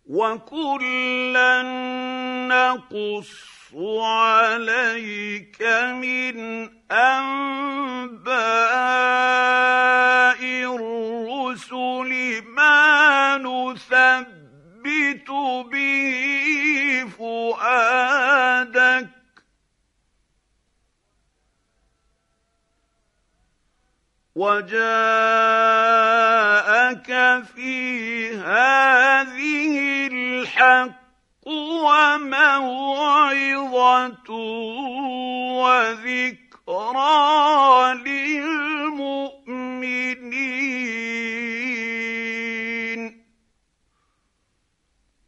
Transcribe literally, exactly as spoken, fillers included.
وكلا نقص عليك من أنباء الرسل ما نثبت به فؤادك وجاءك في هذه الحق وموعظة وذكرى